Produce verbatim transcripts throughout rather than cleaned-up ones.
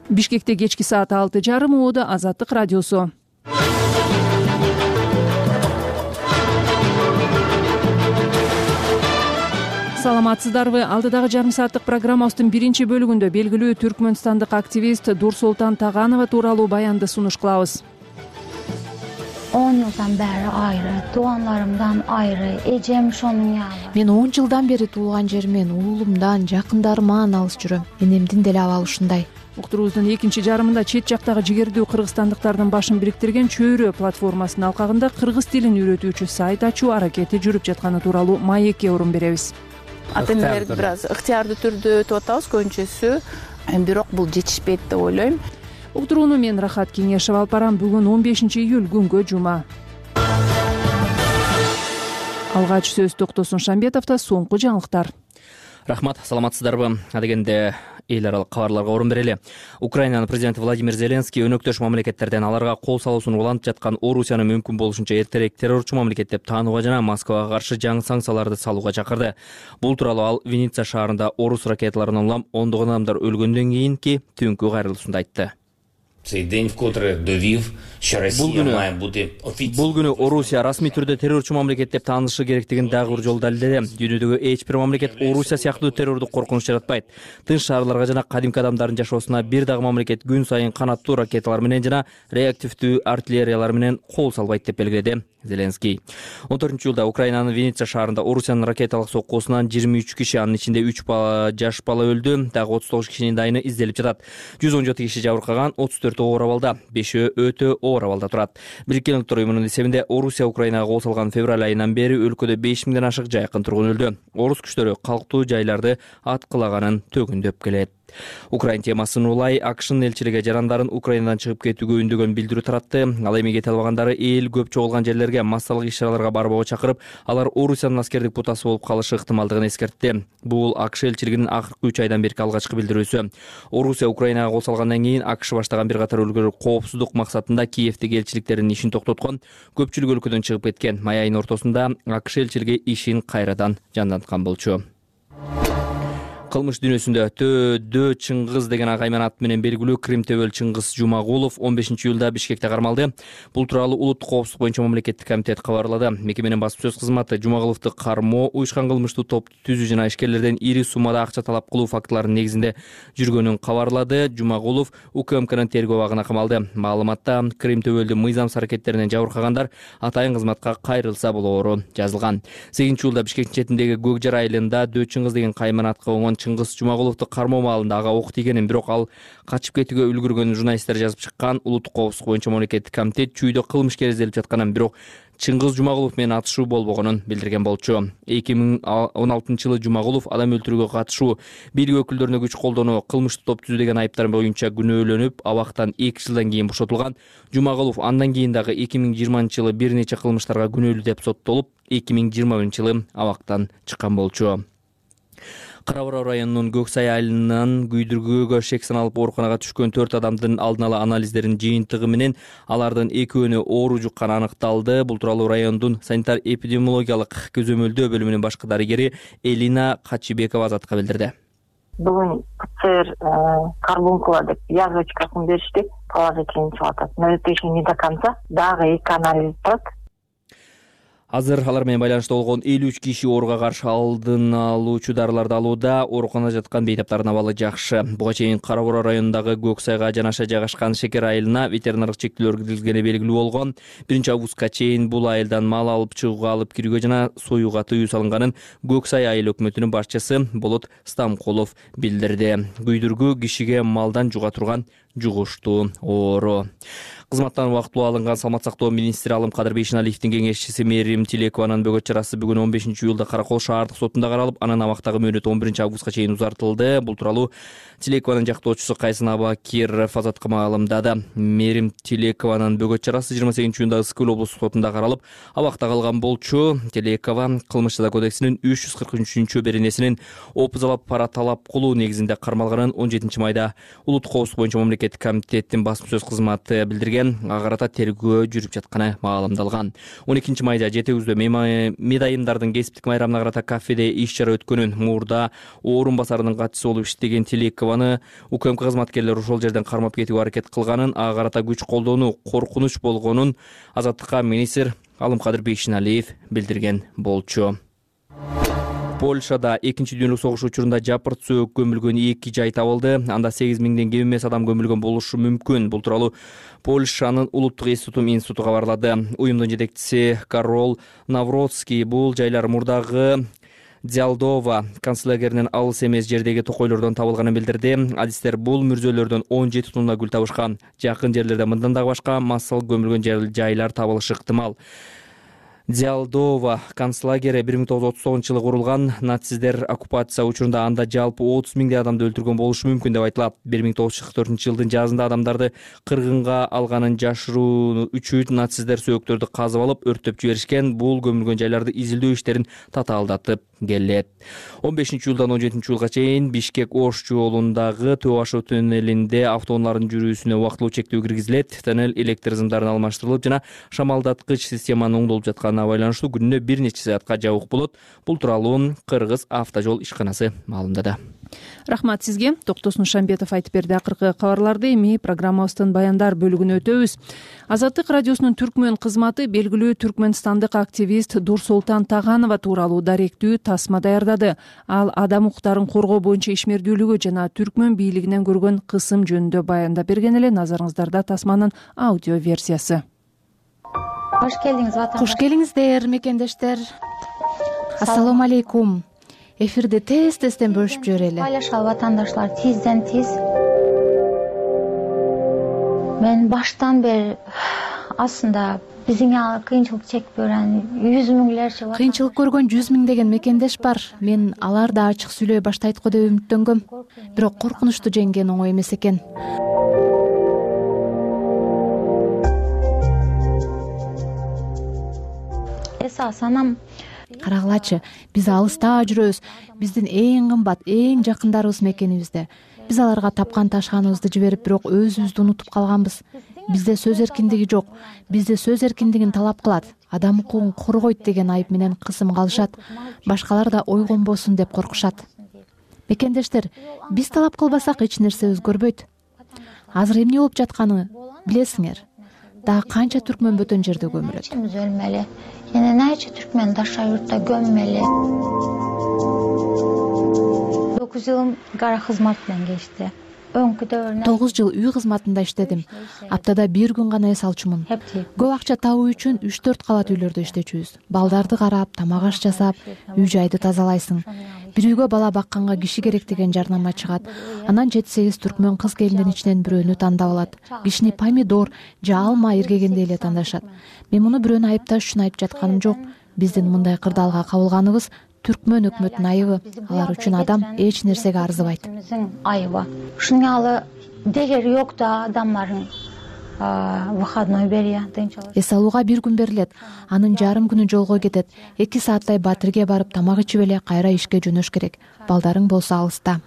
Бишкекте кечки саат алты жарым убада Азаттык радиосу. Саламатсыздарбы? Алдыдагы жарым сааттык программабыздын биринчи бөлүгүндө белгилүү түркмөнстандык активист Дурсултан Таганова тууралуу баянды сунуш кылабыз. on yıldan beri ayrı, doğanlarımdan ayrı, ecem şonun yalı. Мен он жылдан бери туулган жеримден, уулумдан, жакындарыман алыс жүрөм. Энемдин деле абалы ушундай. Уктуруубуздун экинчи жарымында чет жактагы жигердүү кыргызстандыктардын башын бириктирген Чөйрө платформасынын алкагында кыргыз тилин үйрөтүүчү сайт ачуу аракети жүрүп жатканы тууралуу маекке орун беребиз. Ата энелерди бир аз ыктыярдуу түрдө өтүп атабыз көбүнчөсү, бирок бул жетишпейт деп ойлойм. Уктурууну мен Рахат Кеңешева алып барам. Бүгүн он бешинчи июль күнгө жума. Алгач сөз Токтосун Шамбетовдо соңку жаңылыктар. Рахмат, саламатсыздарбы? Адегенде эл аралык кабарларга орун берели. Украинанын президенти Владимир Зеленский өнөктөш мамлекеттерден аларга кол салуусун улантып жаткан Орусияны мүмкүн болушунча эртерээк террорчу мамлекет деп таанууга жана Москвага каршы жаңы санкцияларды салууга чакырды. Бул тууралуу ал Винница шаарында орус ракеталарын улам ондогон адамдар өлгөндөн кийинки түнкү кайрылуусунда айтты. Бул күнү Орусия расмий түрдө террорчу мамлекет деп таанышы керектигин дагы бир жолу далилдеди. Дүйнөдөгү эч бир мамлекет Орусия сыяктуу террордук коркунуч жаратпайт. Тынч шаарларга жана кадимки адамдардын жашоосуна бир дагы мамлекет күн сайын канаттуу ракеталар менен жана реактивдүү артиллериялар менен кол салбайт деп белгиледи Зеленский. он төртүнчү жылда Украинанын Винница шаарында Орусиянын ракеталык соккусунан жыйырма үч киши, анын ичинде үч бала, жаш бала өлдү, дагы отуз тогуз кишинин дайыны изделип жатат. жүз он жети киши жабыркаган, отуз төртү оор абалда, бешөө өтө оор абалда турат. Бириккен Улуттар уюмунун эсебинде Орусия Украинага кол салган февраль айынан бери өлкөдө беш миңден ашык жайкын тургун өлдү. Орус күчтөрү калктуу жайларды аткылаганын төгүндөп келет. Украин темасын улай АКШнын элчилиги жарандарын Украинадан чыгып кетүүгө үндөгөн билдирүү таратты. Ал эми кете албагандары эл көп чогулган жерлерге массалык иш-чараларга барбоого чакырып, алар Орусиянын аскердик бутасы болуп калышы ыктымалдыгын эскертти. Бул АКШ элчилигинин акыркы үч айдан берки алгачкы билдирүүсү. Орусия Украинага кол салгандан кийин АКШ баштаган бир катар өлкөлөр коопсуздук максатында Киевдеги элчиликтеринин ишин токтоткон, көпчүлүк өлкөдөн чыгып кеткен. Май айынын ортосунда АКШ элчилиги ишин кайрадан жанданткан болчу. Кылмыш дүйнөсүндө Төөдө Чыңгыз деген агаймен аты менен белгилүү Крим төбөл Чыңгыз Жумагулов он бешинчи июлда Бишкекте кармалды. Бул тууралуу улуттук коопсуздук боюнча мамлекеттик комитет кабарлады. Мекеменин басма сөз кызматы Жумагуловду кармоо, уюшкан кылмыштуу топ түзүү жана ишкерлерден ири суммада акча талап кылуу фактыларынын негизинде жүргөнүн кабарлады. Жумагулов УКМКнын тергөө абагына камалды. Маалыматта Крим төбөлдү мыйзамсыз аракеттеринен жабыркагандар атайын кызматка кайрылса болоору жазылган. сегизинчи июлда Бишкектин четиндеги Көк Жар айылында Дөө Чыңгыз деген каймен атка оңгон Чыңгыз Жумагуловду кармоо маалында ага ок тийгенин, бирок ал качып кетүүгө үлгүргөнүн журналисттер жазып чыккан. Улуттук коопсуздук боюнча мамлекеттик комитет чүйдө кылмышкер изделип жатканын, бирок Чыңгыз Жумагулов менен атышуу болбогонун билдирген болчу. эки миң он алтынчы жылы Жумагулов адам өлтүрүүгө катышуу, бийлик өкүлдөрүнө күч колдонуу, кылмыштуу топ түзүү деген айыптар боюнча күнөөлөнүп, абактан эки жылдан кийин бошотулган. Жумагулов андан кийин дагы эки миң жыйырманчы жылы бир нече кылмыштарга күнөөлүү деп соттолуп, эки миң жыйырма биринчи жылы абактан чыккан болчу. Кара Бора районунун Көк Сай айылынан күйдүргүүгө шек саналып ооруканага түшкөн төрт адамдын алдын ала анализдеринин жыйынтыгы менен алардын экөөнү оору жукканы аныкталды. Бул тууралуу райондун санитар эпидемиологиялык көзөмөлдөө бөлүмүнүн башкы дарыгери Элина Качибекова Азатка билдирди. Бүгүн ПЦР карбункула деп язвочкасын беришти, положительный чыгып атат. Но это еще не до конца. Дагы эки анализ турат. Азыр алар менен байланышта болгон элүү үч киши ооруга каршы алдын алуучу дарыларды алууда. Ооруканада жаткан бейтаптардын абалы жакшы. Буга чейин Кара Бора районундагы Көк Сайга жанаша жайгашкан Шекер айылына ветеринардык чектөөлөр киргизилгени белгилүү болгон. биринчи августка чейин бул айылдан мал алып чыгууга, алып кирүүгө жана союуга тыюу салынганын Көк Сай айыл өкмөтүнүн башчысы Болот Стамкулов билдирди. Күйдүргүү кишиге малдан жуга турган жугуштуу оору. Кызматтан убактылуу алынган Саламат сактоо министри Алым Кадыр Бейшеналиевдин кеңешчиси Мерим Тилекованын бөгөт чарасы бүгүн он бешинчи июлда Каракол шаардык сотунда каралып, анын абактагы мөөнөтү он биринчи августка чейин узартылды. Бул тууралуу Тилекованын жактоочусу Кайсын Абакиров Азатка маалымдады. Мерим Тилекованын бөгөт чарасы жыйырма сегизинчи июнда Ысык көл облустук сотунда каралып, абакта калган болчу. Тилекова Кылмыш жаза кодексинин үч жүз кырк үчүнчү беренесинин опузалап пара талап кылуу негизинде кармалганын он жетинчи майда улуттук коопсуздук боюнча мамлекеттик комитеттин басма сөз кызматы билдирген. билдирген. Ага карата тергөө жүрүп жатканы маалымдалган. он экинчи майда жетегүздө медайымдардын кесиптик майрамына карата кафеде иш чара өткөнүн, мурда орун басарынын катчысы болуп иштеген Тилекованы УКМК кызматкерлери ошол жерден кармап кетүүгө аракет кылганын, ага карата күч колдонуу коркунуч болгонун Азаттыкка министр Алымкадыр Бейшеналиев билдирген болчу. Польшада экинчи дүйнөлүк согуш учурунда жапырт сөөк көмүлгөн эки жай табылды. Анда сегиз миңден кем эмес адам көмүлгөн болушу мүмкүн. Бул тууралуу Польшанын улуттук эстутум институту кабарлады. Уюмдун жетекчиси Карол Навротский бул жайлар мурдагы Дзялдова концлагеринин алыс эмес жердеги токойлордон табылганын билдирди. Адистер бул мүрзөлөрдөн он жети тонна гүл табышкан. Жакын жерлерде мындан дагы башка массал көмүлгөн жайлар табылышы ыктымал. Дзялдова концлагери бир миң тогуз жүз отуз тогузунчу жылы курулган. Нацисттер оккупация учурунда анда жалпы отуз миңдей адамды өлтүргөн болушу мүмкүн деп айтылат. бир миң тогуз жүз кырк төртүнчү жылдын жазында адамдарды кыргынга алганын жашыруу үчүн нацисттер сөөктөрдү казып алып өрттөп жиберишкен. Бул көмүлгөн жайларды изилдөө иштерин татаалдатып келет. он бешинчи июлдан он жетинчи июлга чейин Бишкек-Ош жолундагы Төө Ашуу туннелинде автоунаалардын жүрүүсүнө убактылуу чектөө киргизилет. Тоннель электр зымдарын алмаштырылып жана шамалдаткыч системанын оңдолуп жатканына байланыштуу күнүнө бир нече саатка жабык болот. Бул тууралуу Кыргыз автожол ишканасы маалымдады. Рахмат сизге. Токтосун Шамбетов айтып берди. Акыркы кабарларды эми программабыздын баяндар бөлүгүнө өтөбүз. Азаттык радиосунун түркмөн кызматы белгилүү түркмөнстандык активист Дурсултан Таганова тууралуу даректүү тасма даярдады. Ал адам укуктарын коргоо боюнча ишмердүүлүгү жана түркмөн бийлигинен көргөн кысым жөнүндө баяндап берген эле. Назарыңыздарда тасманын аудио версиясы. Хош келдиңиз ватан. Хош келиңиздер мекендештер. Ассалому алейкум. Эфирде тез-тезден бөлүшүп жиберели. Байлашалы ватандашлар, тизден тиз. Мен баштан бери асында бизиңе кыйынчылык чекип көргөн жүз миңдерче кыйынчылык көргөн жүз миңдеген мекендеш бар. Мен алар да ачык сүйлөй баштайт го деп үмүттөнгөм. Бирок коркунучту жеңген оңой эмес экен. Эсас анам Карагылачы, биз алыста жүрөбүз. Биздин эң кымбат, эң жакындарыбыз мекенибизде. Биз аларга тапкан ташканыбызды жиберип, бирок өзүбүздү унутуп калганбыз. Бизде сөз эркиндиги жок. Бизде сөз эркиндигин талап кылат. Адам укугун коргойт деген айып менен кысым кылышат. Башкалар да ойгонбосун деп коркушат. Мекендештер, биз талап кылбасак эч нерсе өзгөрбөйт. Азыр эмне болуп жатканын билесиңер. Дагы канча түркмөн бөтөн жерде көмүлөт. Өлмели. Yine neyce Türkmen taşa yurtta gömmeli. dokuz yılım gara hizmetle geçti. тогуз жыл үй кызматында иштедим. Аптада бир күн гана эс алчумун. Көп акча табуу үчүн үч төрт кабат үйлөрдө иштечүбүз. Балдарды карап, тамак аш жасап, үй жайды тазалайсың. Бир үйгө бала бакканга киши керек деген жарнама чыгат. Анан жети сегиз түркмөн кыз келиндин ичинен бирөөнү тандап алат. Кишини помидор же алма эргегенде эле тандашат. Мен муну бирөөнү айыпташ үчүн айтып жатканым жок. Биздин мындай кырдаалга кабылганыбыз түркмөн өкмөтүнүн айыбы. Алар үчүн адам эч нерсеге арзыбайт. Айыбы. Шунгалы дегер жок да адамдардын выходной берия. Эс алууга бир күн берилет. Анын жарым күнү жолго кетет. эки сааттай Батирге барып тамак ичип эле кайра ишке жөнөш керек. Балдарың болсо алыста.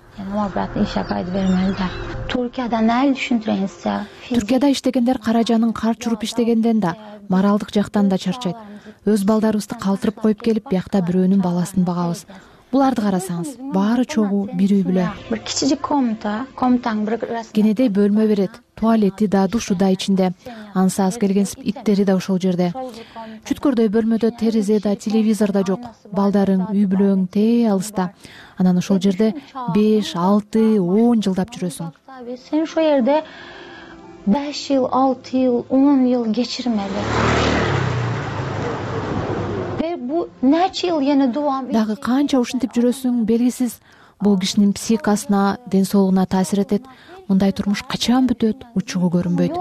Түркияда нәл түшүндүрөңүзчү? Түркияда иштегендер каражанын кар чуруп иштегенден да, моралдык жактан да чарчайт. Өз балдарыбызды калтырып коюп келип, биякта бирөөнүн баласын багабыз. Буларды карасаңыз, баары чогуу бир үй бүлө. Бир кичичик комната, комнатаң бир кенедей бөлмө берет. Туалети да, душу да ичинде. Ансыз келгенсип иттери да ошол жерде. Чүткөрдөй бөлмөдө терезе да, телевизор да жок. Балдарың, үй бүлөң тээ алыста. Анан ошол жерде беш, алты, он жылдап жүрөсүң. Сен ошол жерде беш жыл, алты жыл, он жыл кечирмели. Бу нече жыл эне дуам. Дагы канча ушинтип жүрөсүң белгисиз. Бул кишинин психикасына, ден соолугуна таасир этет. Мындай турмуш качан бүтөт, учугу көрүнбөйт.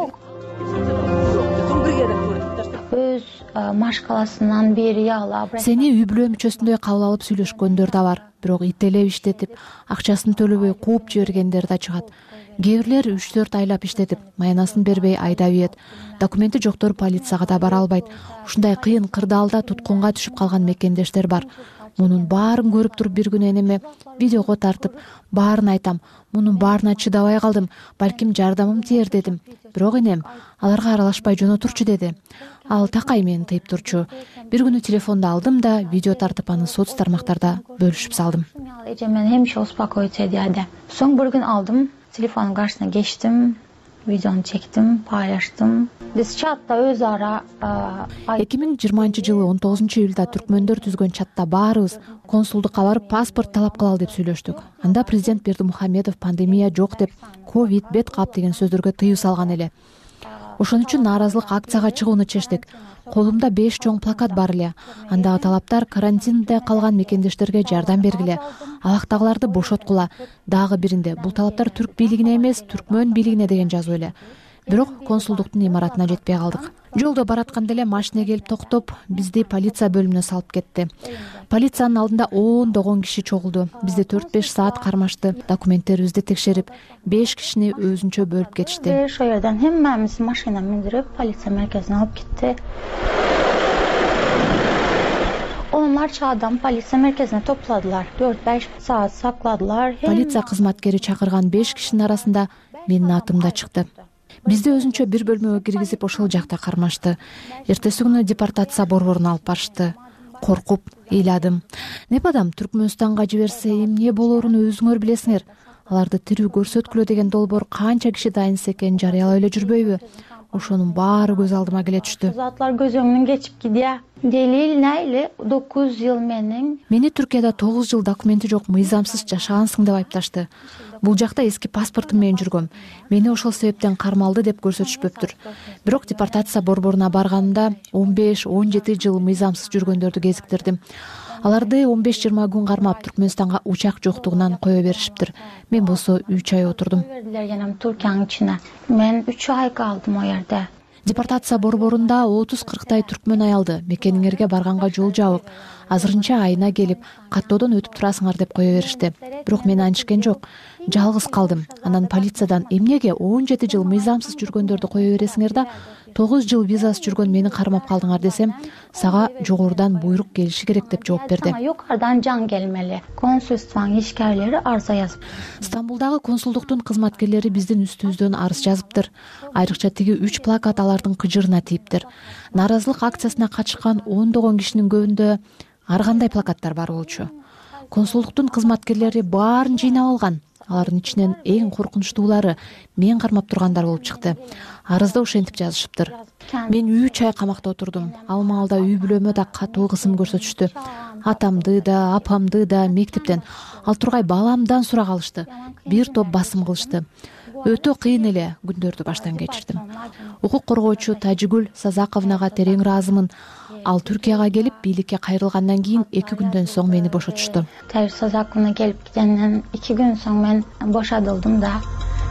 Өз машкаласынан бери алып. Сени үй бүлө мүчөсүндөй кабыл алып сүйлөшкөндөр да бар. Бирок иттелеп иштетип, акчасын төлөбөй кууп жибергендер да чыгат. Кээ бирлер үч төрт айлап иштетип, маянасын бербей айдап ийет. Документи жоктор полицияга да бара албайт. Ушундай кыйын кырдаалда туткунга түшүп калган мекендештер бар. мунун баарын көрүп туруп бир күнү энеме видеого тартып баарын айтам. Мунун баарына чыдабай калдым, балким жардамым тиер дедим. Бирок энем аларга аралашпай жөнөтурчу деди. Ал такай мени тыйып турчу. Бир күнү телефонду алдым да видео тартып аны соц тармактарда бөлүшүп салдым. Эжемен хемише успокоиться эди. Соң бир күн алдым, телефонун каршысына кечтим, видеону чектим, пайлаштым. Биз чатта өз ара эки миң жыйырманчы жылы он тогузунчу июлда түркмөндөр түзгөн чатта баарыбыз консулдукка барып паспорт талап кылалы деп сүйлөштүк. Анда президент Бердимухамедов пандемия жок деп, ковид, бет кап деген сөздөргө тыюу салган эле. Ошон үчүн нааразылык акцияга чыгууну чечтик. Колумда беш чоң плакат бар эле. Андагы талаптар карантинде калган мекендештерге жардам бергиле, абактагыларды бошоткула. Дагы биринде бул талаптар түрк бийлигине эмес, түркмөн бийлигине деген жазуу эле. Бирок консулдуктун имаратына жетпей калдык. Жолдо баратканда эле машина келип токтоп, бизди полиция бөлүмүнө салып кетти. Полициянын алдында ондогон киши чогулду. Бизди төрт беш саат кармашты. Документтерибизди текшерип, беш кишини өзүнчө бөлүп кетишти. Ошол жерден хэммемиз машина миндирип, полиция мерkezине алып кетти. Onlarca адам полиция мерkezине топладылар. төрт беш саат сакладылар. Полиция кызматкери чакырган беш кишинин арасында менин атым да чыкты. Бизди өзүнчө бир бөлмөгө киргизип ошол жакта кармашты. Эртеси күнү депортация борборуна алып барышты. Коркуп ыйладым. Непадам Түркмөнстанга жиберсе эмне болорун өзүңөр билесиңер. Аларды тирүү көрсөткүлө деген долбоор канча киши дайынса экенин жарыялап эле жүрбөйбү? Ошонун баары көз алдыма келе түштү. Затлар көз өңүнөн кечип кидия. Делил найли dokuz жыл менин. Мени Түркияда тогуз жыл документи жок мыйзамсыз жашагансың деп айыпташты. Бул жакта эски паспортум менен жүргөм. Мени ошол себептен кармалды деп көрсөтүшпөптүр. Бирок депортация борборуна барганымда он беш он жети жыл мыйзамсыз жүргөндөрдү кезиктирдим. Аларды он беш жыйырма күн кармап Түркмөнстанга учак жоктугунан кое беришиптир. Мен болсо үч ай отурдум. Түркиянын ичине. Мен үч ай калдым о жерде. Депортация борборунда отуз кырктай түркмөн аялды мекениңерге барганга жол жабып, азырынча айына келип, каттоодон өтүп турасыңар деп кое беришти. Бирок мен анчкен жок. Жалгыз калдым. Анан полициядан эмнеге он жети жыл мыйзамсыз жүргөндөрдү кое бересиңер да тогуз жыл визасыз жүргөн мени кармап калдыңар десем, сага жогорудан буйрук келиши керек деп жооп берди. Юкарыдан жан келмели. Консулствонун ишкерлери арыза жазып. Стамбулдагы консулдуктун кызматкерлери биздин үстүбүздөн арыз жазыптыр. Айрыкча тиги үч плакат алардын кыжырына тийиптир. Нааразылык акциясына катышкан ондогон кишинин көбүндө ар кандай плакаттар бар болчу. Консулдуктун кызматкерлери баарын жыйнап алган. Алардын ичинен эң коркунучтуулары мен кармап тургандар болуп чыкты. Арызда ошентип жазышыптыр. Мен үч ай камакта отурдум. Ал маалда үй бүлөмө да катуу кысым көрсөтүштү. Атамды да, апамды да мектептен, ал тургай баламдан сурак алышты. Бир топ басым кылышты. Өтө кыйын эле күндөрдү баштан кечирдим. Укук коргоочу Тажигүл Сазаковнага терең ыраазымын. Ал Түркияга келип бийликке кайрылгандан кийин эки күндөн соң мени бошотушту. Тажигүл Сазаковна келип кеткенден эки күн соң мен бошотулдум да.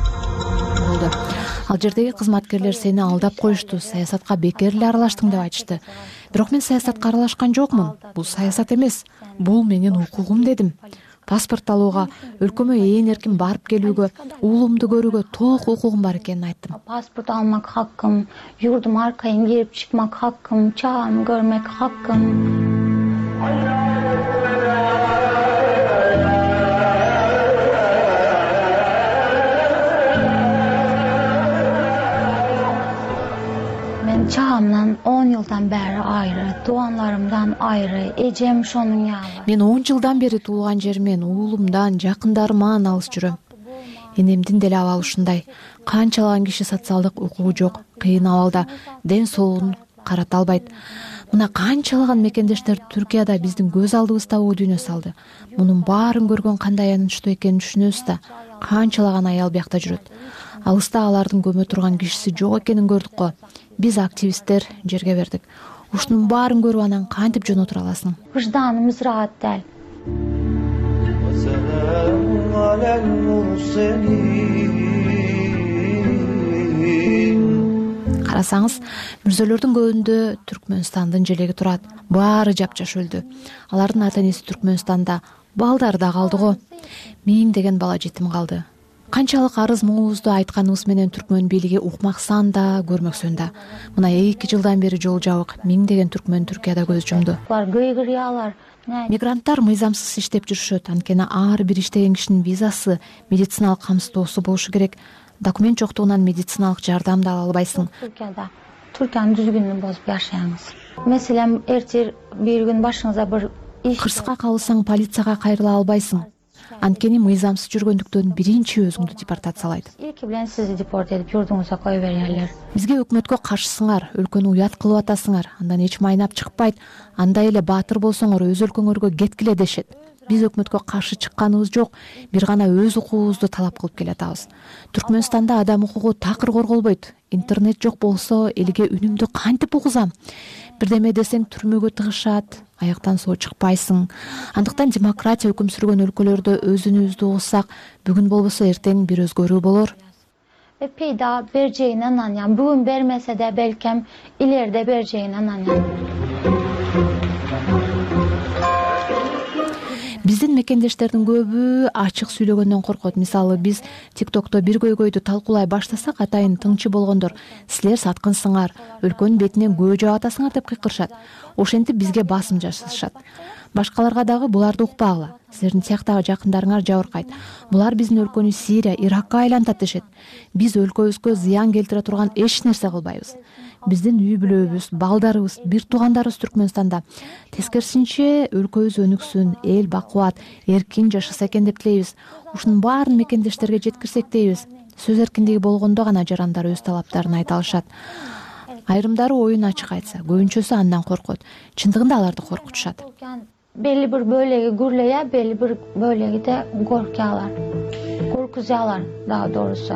Болду. Ал жердеги кызматкерлер сени алдап коюшту, саясатка бекер эле аралаштың деп айтышты. Бирок мен саясатка аралашкан жокмун. Бул саясат эмес. Бул менин укугум дедим. Паспорт алууга, өлкөмө ээн эркин барып келүүгө, уулумду көрүүгө толук укугум бар экенин айттым. Паспорт алмак хаккым, юрдум аркайын кирип чыкмак хаккым, чагым көрмөк хаккым. Çağımdan on yıldan beri ayrı, doğanlarımdan ayrı, ecem şonun yalı. Мен он жылдан бери туулган жеримен, уулумдан, жакындарыман алыс жүрөм. Энемдин деле абалы ушундай. Канчалаган киши социалдык укугу жок, кыйын абалда, ден соолугун карата албайт. Мына канчалаган мекендештер Түркияда биздин көз алдыбызда өдүнө салды. Мунун баарын көргөн кандай аянычтуу экенин түшүнөбүз да. Канчалаган аял биякта жүрөт. Алыста алардын көмө турган кишиси жок экенин көрдүк го. Биз активисттер жерге бердик. Ушунун баарын көрүп анан кантип жөн отура аласың? Vicdanımız rahat değil. Карасаңыз, мүрзөлөрдүн көбүндө Түркмөнстандын желеги турат. Баары жапжаш өлдү. Алардын ата-энеси Түркмөнстанда, балдары да калды го. Миңдеген бала жетим калды. Канчалык арыз муңубузду айтканыбыз менен түркмөн бийлиги укмаксан да, көрмөксөн да. Мына эки жылдан бери жол жабык, миңдеген түркмөн Түркияда көз жумду. Var gıygırıyorlar. мигранттар мыйзамсыз иштеп жүрүшөт, анткени ар бир иштеген кишинин визасы, медициналык камсыздоосу болушу керек. Документ жоктугунан медициналык жардам да ала албайсың. Туркияда Туркиянын түзүгүнүн бозуп жашайсыңыз. Мисален, эртең бир күн башыңызда бир иш Кырсыкка калсаң полицияга кайрыла албайсың. Анткени мыйзамсыз жүргөндүктөн биринчи өзүңдү депортациялайт. Эки билен сизди депорт этип журдуңузга кое берерлер. Бизге өкмөткө каршысыңар, өлкөнү уят кылып атасыңар, андан эч майнап чыкпайт. Андай эле баатыр болсоңор өз өлкөңөргө кеткиле дешет. Биз өкмөткө каршы чыкканыбыз жок, бир гана өз укугубузду талап кылып келатабыз. Түркмөнстанда адам укугу такыр корголбойт. Интернет жок болсо элге үнүмдү кантип угузам? Бирдеме десең түрмөгө тыгышат, аяктан соо чыкпайсың. Андыктан демократия өкүм сүргөн өлкөлөрдө өзүнүбүздү угузсак, бүгүн болбосо эртең бир өзгөрүү болор. Ve peyda vereceğine inanıyorum. Bugün vermese de belki ileride vereceğine inanıyorum. Биздин мекендештердин көбү ачык сүйлөгөндөн коркот. Мисалы, биз TikTok'то бир көйгөйдү талкуулай баштасак, атайын тыңчы болгондор силер саткынсыңар, өлкөнүн бетинен көө жаап атасыңар деп кыйкырышат. Ошентип бизге басым жасашат. Башкаларга дагы буларды укпагыла. Силердин сыяктагы жакындарыңар жабыркайт. Булар биздин өлкөнү Сирия, Иракка айлантат дешет. Биз өлкөбүзгө зыян келтире турган эч нерсе кылбайбыз. Биздин үй бүлөбүз, балдарыбыз, бир туугандарыбыз Түркмөнстанда. Тескерисинче өлкөбүз өнүксүн, эл бакубат, эркин жашаса экен деп тилейбиз. Ушунун баарын мекендештерге жеткирсек дейбиз. Сөз эркиндиги болгондо гана жарандар өз талаптарын айта алышат. Айрымдары оюн ачык айтса, көбүнчөсү андан коркот. Чындыгында аларды коркутушат. Belli bir bölge gürleye, belli bir bölgede korkuyorlar. Korkuyorlar daha doğrusu.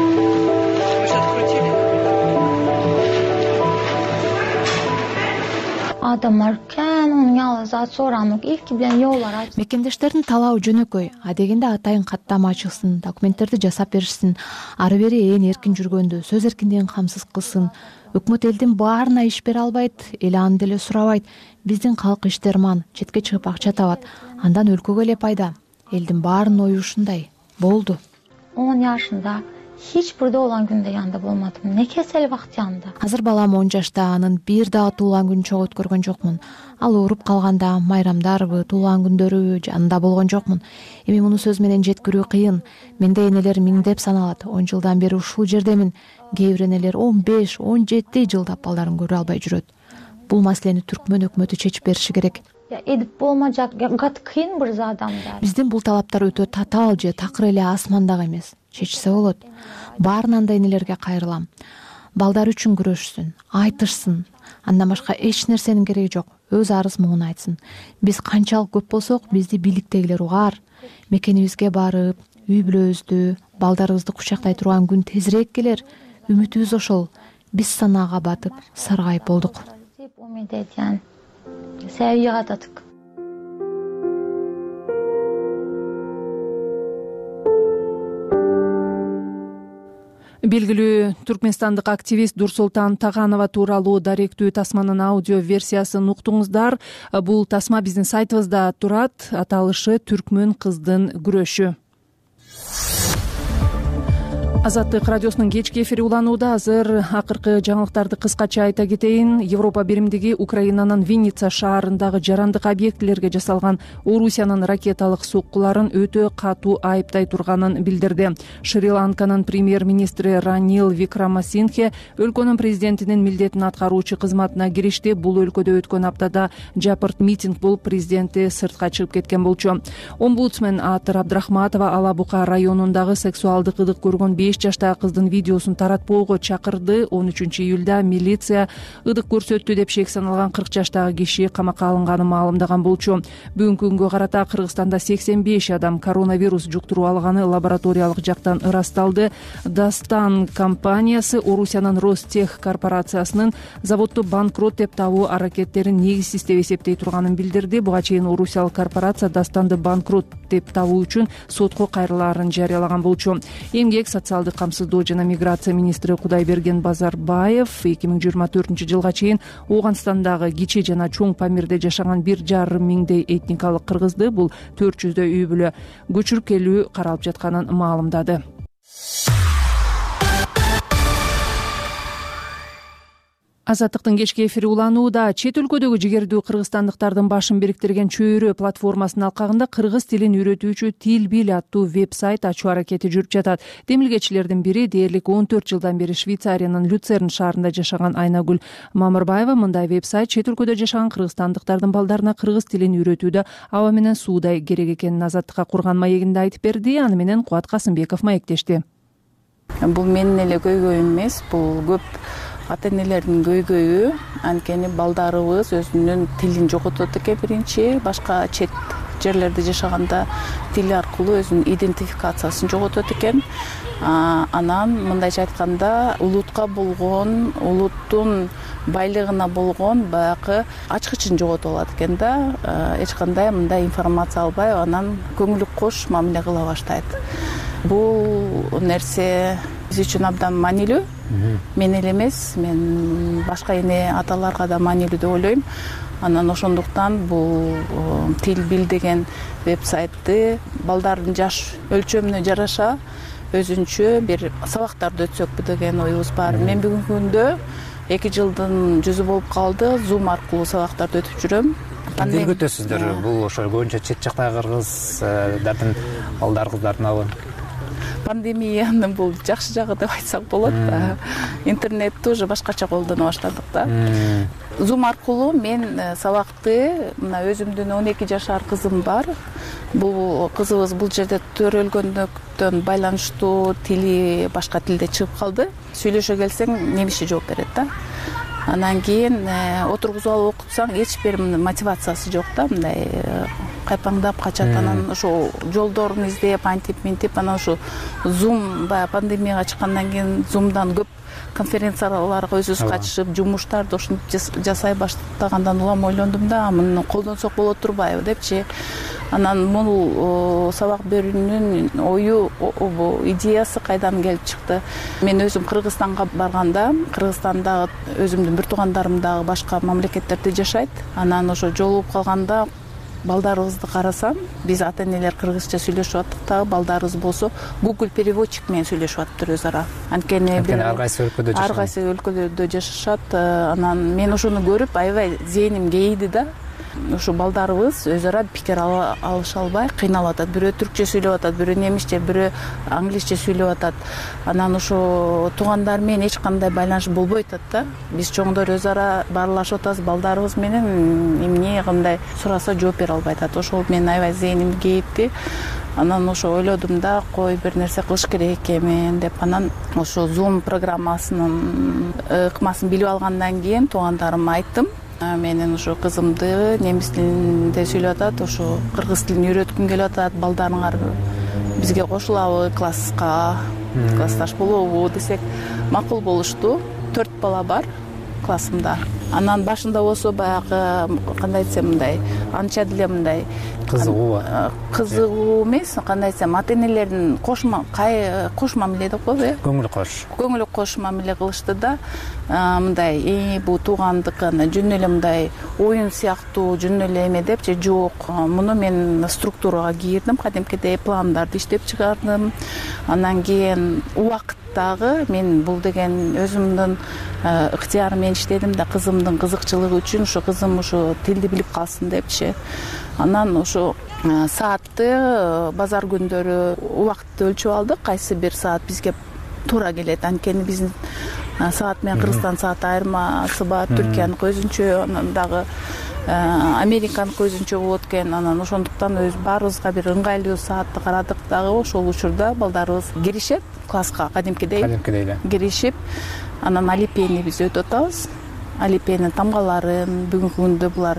Adamlar ken onun yalnızca soranlık ilk bilen yollar aç. Мекендештердин талабы жөнөкөй. А дегенде атайын каттама ачылсын, документтерди жасап беришсин, ары бери ээн эркин жүргөндө сөз эркиндигин камсыз кылсын. Өкмөт элдин баарына иш бере албайт, эл аны деле сурабайт. Биздин калк иштерман, четке чыгып акча табат. Андан өлкөгө эле пайда. Элдин баарынын ою ушундай. Болду. on yaşında hiç burada olan günde yanında olmadım. Ne kesel vakti yanında. Азыр балам он жашта, анын бир дагы туулган күнүн чогуу өткөргөн жокмун. Ал ооруп калганда майрамдарбы, туулган күндөрүбү жанында болгон жокмун. Эми муну сөз менен жеткирүү кыйын. Менде энелер миңдеп саналат. он жылдан бери ушул жердемин. Кээ бир энелер он беш, он жети жылдап балдарын көрө албай жүрөт. Бул маселени түркмөн өкмөтү чечип бериши керек. Ya edip olmayacak, ya gat kıyın bir adamlar. Биздин бул талаптар өтө татаал же такыр эле асмандагы эмес. Чечсе болот. Баарынан да энелерге кайрылам. Балдар үчүн күрөшсүн, айтышсын. Андан башка эч нерсенин кереги жок. Өз арыз муңун айтсын. Биз канчалык көп болсок, бизди бийликтегилер угар. Мекенибизге барып, үй бүлөбүздү, балдарыбызды кучактай турган күн тезирээк келер. Үмүтүбүз ошол. Биз санаага батып, саргайып болдук. Umut eden, sevgi adadık. Белгилүү түркмөнстандык активист Дурсултан Таганова тууралуу даректүү тасманын аудио версиясын уктуңуздар. Бул тасма биздин сайтыбызда турат. Аталышы Түркмөн кыздын күрөшү. Азаттык радиосунун кечки эфири уланууда. Азыр акыркы жаңылыктарды кыскача айта кетейин. Европа биримдиги Украинанын Винница шаарындагы жарандык объектилерге жасалган Орусиянын ракеталык соккуларын өтө катуу айыптай турганын билдирди. Шри-Ланканын премьер-министри Ранил Викрамасингхе өлкөнүн президентинин милдетин аткаруучу кызматына киришти. Бул өлкөдө өткөн аптада жапырт митинг болуп, президенти сыртка чыгып кеткен болчу. Омбудсмен Атыр Абдрахматова Ала Бука районундагы сексуалдык ыдык көргөн беш жаштагы кыздын видеосун таратпоого чакырды. он үчүнчү июлда милиция ыдык көрсөттү деп шек саналган кырк жаштагы киши камакка алынганын маалымдаган болчу. Бүгүнкү күнгө карата Кыргызстанда сексен беш адам коронавирус жуктуруп алганы лабораториялык жактан ырасталды. Дастан компаниясы Орусиянын Ростех корпорациясынын заводду банкрот деп табуу аракеттерин негизсиз деп эсептей турганын билдирди. Буга чейин орусиялык корпорация Дастанды банкрот деп табуу үчүн сотко кайрылаарын жарыялаган болчу. Эмгек, социалдык камсыздоо жана миграция министри Кудайберген Базарбаев эки миң жыйырма төртүнчү жылга чейин Ооганстандагы кичи жана чоң Памирде жашаган бир жарым миңдей этникалык кыргызды, бул төрт жүздөй үй бүлө көчүрүп келүү каралып жатканын маалымдады. Азаттыктын кечки эфири уланууда. Чет өлкөдөгү жигердүү кыргызстандыктардын башын бириктирген чөйрө платформасынын алкагында кыргыз тилин үйрөтүүчү Тил бил аттуу веб-сайт ачуу аракети жүрүп жатат. Демилгечилердин бири дээрлик он төрт жылдан бери Швейцариянын Люцерн шаарында жашаган Айнагүл Мамырбаева мындай веб-сайт чет өлкөдө жашаган кыргызстандыктардын балдарына кыргыз тилин үйрөтүүдө аба менен суудай керек экенин Азаттыкка курган маегинде айтып берди. Аны менен Кубат Касымбеков маектешти. Бул менин эле көйгөйүм эмес, бул көп ата энелердин көйгөйү. Анткени балдарыбыз өзүнүн тилин жоготот экен биринчи, башка чет жерлерде жашаганда тил аркылуу өзүнүн идентификациясын жоготот экен. Анан мындайча айтканда улутка болгон, улуттун байлыгына болгон баягы ачкычын жоготуп алат экен да. Эч кандай мындай информация албай, анан көңүлү кош мамиле кыла баштайт. Бул нерсе биз үчүн абдан маанилүү. Мен эле эмес, мен башка эне аталарга да маанилүү деп ойлойм. Анан ошондуктан бул Тил бил деген веб-сайтты балдардын жаш өлчөмүнө жараша өзүнчө бир сабактарды өтсөкпү деген оюбуз бар. Мен бүгүнкү күндө эки жылдын жүзү болуп калды, Zoom аркылуу сабактарды өтүп жүрөм. Кандай өтөсүздөр? Бул ошо көбүнчө чет жактагы кыргыздардын балдарыңыздардын пандемиянын бул жакшы жагы деп айтсак болот. Интернетти уже башкача колдоно баштадык да. Zoom аркылуу мен сабакты мына өзүмдүн он эки жашар кызым бар. Бул кызыбыз бул жерде төрөлгөндүктөн байланыштуу тили башка тилде чыгып калды. Сүйлөшө келсең немисче жооп берет да. Анан кийин отургузуп алып окутсаң эч бир мотивациясы жок да, мындай кайпаңдап качат. Анан ошо жолдорун издеп, антип ментип, анан ошо Zoom баягы пандемияга чыккандан кийин Zoom'дан көп конференцияларга өзүбүз катышып, жумуштарды ушинтип жасай баштагандан улам ойлондум да, муну колдонсок боло турбайбы депчи. Анан бул сабак берүүнүн ою, идеясы кайдан келип чыкты? Мен өзүм Кыргызстанга барганда, Кыргызстандагы өзүмдүн бир туугандарым дагы башка мамлекеттерде жашайт. Анан ошо жолугуп калганда балдарыбызды карасам, биз ата энелер кыргызча сүйлөшүп аттык дагы, балдарыбыз болсо Google переводчик менен сүйлөшүп аттыр өз ара. Анткени ар кайсы өлкөдө жашашат. Ар кайсы өлкөдө жашашат. Анан мен ошону көрүп аябай зээним кейиди да. Ушу балдарыбыз өз ара пикир алыша албай кыйналып атат. Бирөө түркчө сүйлөп атат, бирөө немисче, бирөө англисче сүйлөп атат. Анан ошо туугандар менен эч кандай байланыш болбой атат да. Биз чоңдор өз ара баарлашып атабыз, балдарыбыз менен эмне кандай сураса жооп бере албай атат. Ошол мен аябай зээним кейипти. Анан ошо ойлодум да, кой бир нерсе кылыш керек экенмин деп. Анан ошо Zoom программасынын ыкмасын билип алгандан кийин туугандарыма айттым. Менин ошо кызымды немис тилинде сүйлөп атат, ошо кыргыз тилин үйрөткүм келип атат, балдарыңар бизге кошулабы, класска, классташ болобу десек, макул болушту. Төрт бала бар классымда. Анан башында болсо баягы кандай десем мындай, анча деле мындай кызыгуу, кызыгуу эмес, кандай десем, ата энелердин кошма, кай кош мамиле деп коебу, э? Көңүл кош. Көңүл кош мамиле кылышты да. Мындай, "Э, бул туугандык, жөн эле мындай оюн сыяктуу, жөн эле эме" депчи, жок. Муну мен структурага кирдим, кадимкидей пландарды иштеп чыгардым. Анан кийин убакыт дагы мен бул деген өзүмдүн ыктыярым менен иштедим да, кызымдын кызыкчылыгы үчүн, ошо кызым ошо тилди билип калсын депчи. Анан ошо саатты базар күндөрү убакытты өлчөп алдык, кайсы бир саат бизге туура келет. Анткени биздин саат менен Кыргызстан сааты айырмасы бар, Түркиянын көзүнчө, анан дагы Американын көзүнчө болот экен. Анан ошондуктан өз баарыбызга бир ыңгайлуу саатты карадык дагы. Ошол учурда балдарыбыз киришет класска, кадимкидей киришип, анан алипени биз өтүп атабыз. Алипенин тамгаларын бүгүнкү күндө булар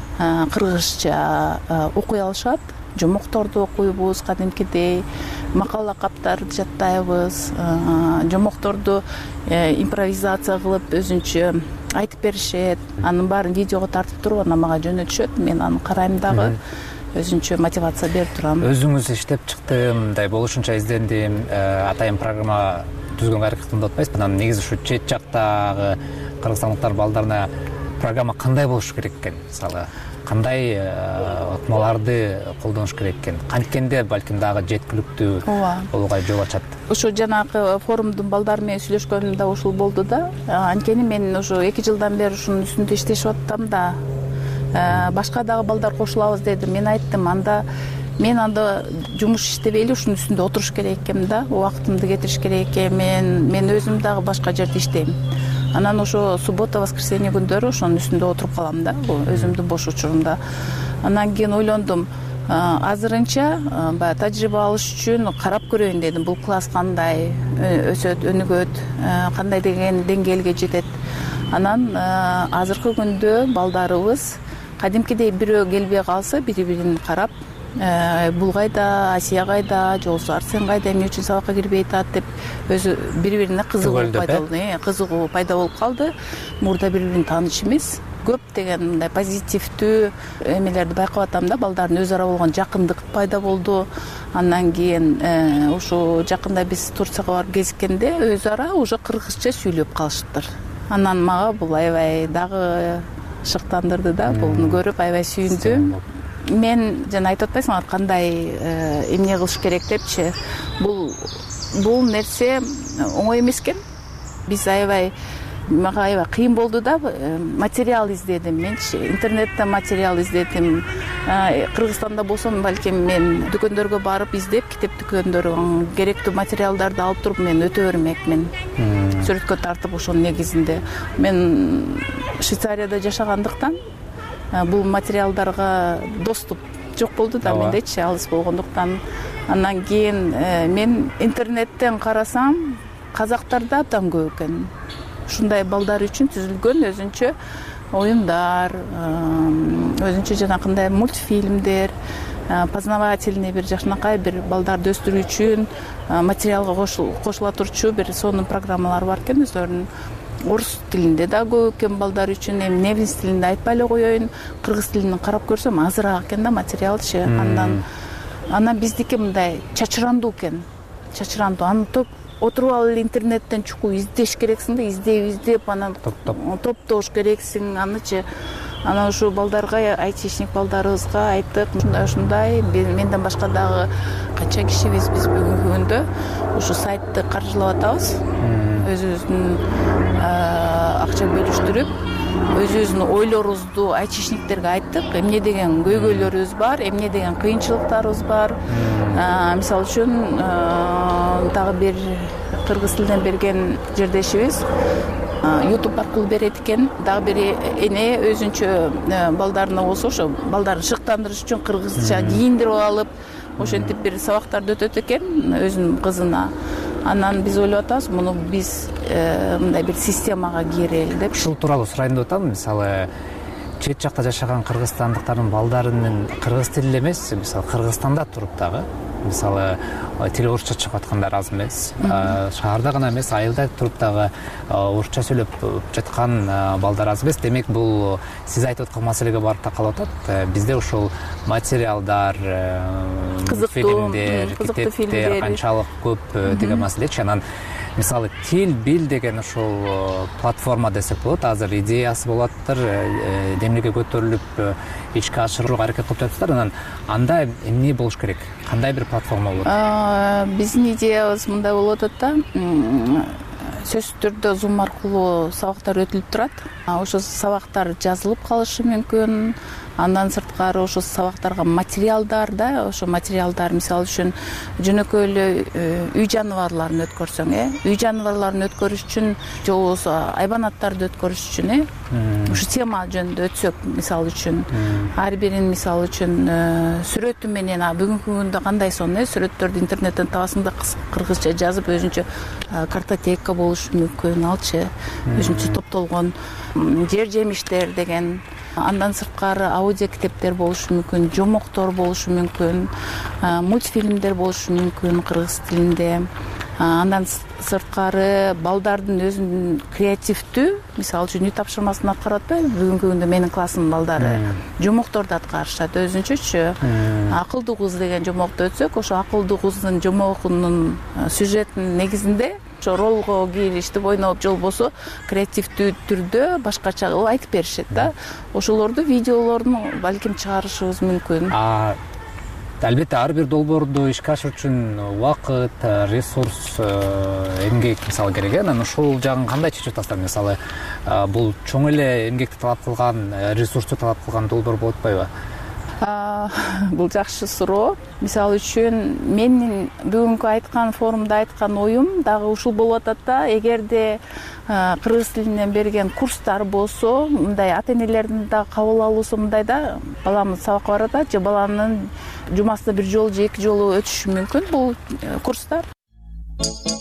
кыргызча окуй алышат. Жомокторду окуйбуз кадимкидей, макала каптарды жаттайбыз, жомокторду импровизация кылып өзүнчө айтып беришет. Анын баарын видеого тартып туруп, анан мага жөнөтүшөт. Мен аны карайм дагы. Өзүнчө мотивация берип турам. Өзүңүз иштеп чыктым, мындай болушунча издендим, атайын программа түзгөнгө аракет кылып атпайсызбы? Анан негизи ушу чет жактагы кыргызстандыктар балдарына программа кандай болуш керек экен? Мисалы, кандай ыкмаларды колдонуш керек экен, канткенде балким дагы жеткиликтүү болууга жол ачат. Ошо жанагы форумдун балдар менен сүйлөшкөнүм да ушул болду да. Анткени мен уже эки жылдан бери ушунун үстүндө иштешип атам да. Башка дагы балдар кошулабыз дедим. Мен айттым, анда мен анда жумуш иштебейли ушунун үстүндө отуруш керек экем да, убактымды кетириш керек экен. Мен мен өзүм дагы башка жерде иштейм. Анан ошо суббота, воскресенье күндөрү ошонун үстүндө отуруп калам да, өзүмдүн бош учурумда. Анан кийин ойлондум, азырынча баягы тажрыйба алыш үчүн карап көрөйүн дедим. Бул класс кандай өсөт, өнүгөт, кандай деген деңгээлге жетет. Анан азыркы күндө балдарыбыз кадимкидей бирөө келбей калса, бири-бирин карап, бул кайда, Асия кайда, же болбосо Арсен кайда, эмне үчүн сабакка кирбей атат деп өзү бири-бирине кызыгуу пайда болду. Кызыгуу пайда болуп калды. Мурда бири-бирин тааныш эмес, көп деген мындай позитивдүү эмелерди байкап атам да. Балдардын өз ара болгон жакындык пайда болду. Андан кийин ушу жакында биз Турцияга барып кезиккенде өз ара уже кыргызча сүйлөп калышыптыр. Анан мага бул аябай дагы шыктандырды да. Буну көрүп аябай сүйүндүм. Мен жана айтып атпайсыңар кандай эмне кылыш керек депчи. Бул бул нерсе оңой эмес экен. Биз аябай мага аябай кыйын болду да. Материал издедим менчи. Интернетте материал издедим. Кыргызстанда болсом балким мен дүкөндөргө барып издеп, китеп дүкөндөрүн керектүү материалдарды алып туруп мен өтө бермекмин. Сүрөткө тартып ошонун негизинде. Мен Швейцарияда жашагандыктан бул материалдарга доступ жок болду да мендечи, алыс болгондуктан. Андан кийин мен интернеттен карасам, казактарда абдан көп экен. Ушундай балдар үчүн түзүлгөн өзүнчө оюндар, өзүнчө жанакындай мультфильмдер, познавательный бир жакшынакай бир балдарды өстүрүү үчүн материалга кошула турчу бир сонун программалар бар экен өздөрүнүн. Орус тилинде да көп экен балдар үчүн. Эми невис тилинде айтпай эле коеюн, кыргыз тилинен карап көрсөм азыраак экен да материалчы. Андан анан биздики мындай чачырандуу экен. Чачырандуу. Аны отуруп алып эле интернеттен чукуу издеш керексиң да, издеп издеп анан топтош керексиң анычы. Анан ушу балдарга, айтишник балдарыбызга айттык, ушундай ушундай менден башка дагы канча кишибиз биз бүгүнкү күндө ушу сайтты каржылап атабыз. Өзүбүздүн акча бөлүштүрүп, өзүбүздүн ойлорубузду айтишниктерге айттык. Эмне деген көйгөйлөрүбүз бар, эмне деген кыйынчылыктарыбыз бар. Мисалы үчүн дагы бир кыргыз тилинен берген жердешибиз YouTube аркылуу берет экен. Дагы бир эне өзүнчө балдарына болсо ошо балдарын шыктандырыш үчүн кыргызча кийиндирип алып, ошентип бир сабактарды өтөт экен өзүнүн кызына. Анан биз ойлоп атабыз, муну биз мындай бир системага кирели деп. Ушул тууралуу сурайын деп атам. Мисалы, чет жакта жашаган кыргызстандыктардын балдарынын кыргыз тилинде эмес, мисалы Кыргызстанда туруп дагы, мисалы тил орусча чыгып аткандар аз эмес. Шаарда гана эмес, айылда туруп дагы орусча сүйлөп жаткан балдар аз эмес. Демек, бул сиз айтып аткан маселеге барып такалып атат. Бизде ошол материалдар, фильмдер, китептер канчалык көп деген маселечи. Анан мисалы тил бил деген ошол платформа десек болот. Азыр идеясы болуп атыптыр, демилге көтөрүлүп ишке ашырууга аракет кылып жатыптыр. Анан анда эмне болуш керек? Кандай бир платформа болот? Биздин идеябыз мындай болуп атат да. Сөзсүз түрдө Zoom аркылуу сабактар өтүлүп турат. Ошо сабактар жазылып калышы мүмкүн. Андан сырткары ошо сабактарга материалдар да, ошо материалдар мисалы үчүн жөнөкөй эле үй жаныбарларын өткөрсөң, э, үй жаныбарларын өткөрүш үчүн же болбосо айбанаттарды өткөрүш үчүн, э, ушу тема жөнүндө өтсөк, мисалы үчүн ар бирин мисалы үчүн сүрөтү менен бүгүнкү күндө кандай сон, э, сүрөттөрдү интернеттен табасың да кыргызча жазып өзүнчө картотека болушу мүмкүн, алчы өзүнчө топтолгон жер жемиштер деген. Андан сырткары аудио китептер болушу мүмкүн, жомоктор болушу мүмкүн, мультфильмдер болушу мүмкүн кыргыз тилинде. Андан сырткары балдардын өзүнүн креативдүү, мисалы үчүн үй тапшырмасын аткарып атпайбы? Бүгүнкү күндө менин классымдын балдары жомокторду аткарышат өзүнчөчү. Акылдуу кыз деген жомокту өтсөк, ошо акылдуу кыздын жомогунун сюжетинин негизинде ошо ролго кириштип ойноп же болбосо креативдүү түрдө башкача кылып айтып беришет да. Ошолорду видеолорун балким чыгарышыбыз мүмкүн. Албетте ар бир долбоорду ишке ашыруу үчүн убакыт, ресурс, эмгек мисалы керек. Анан ушул жагын кандай чечип атасыздар? Мисалы, бул чоң эле эмгекти талап кылган, ресурсту талап кылган долбоор болуп атпайбы? Бул жакшы суроо. Мисалы үчүн менин бүгүнкү айткан форумда айткан оюм дагы ушул болуп атат да. Эгерде кыргыз тилинен берген курстар болсо, мындай ата-энелердин да кабыл алуусу мындай да, баламыз сабакка барат да, же баланын жумасына бир жолу же эки жолу өтүшү мүмкүн бул курстар.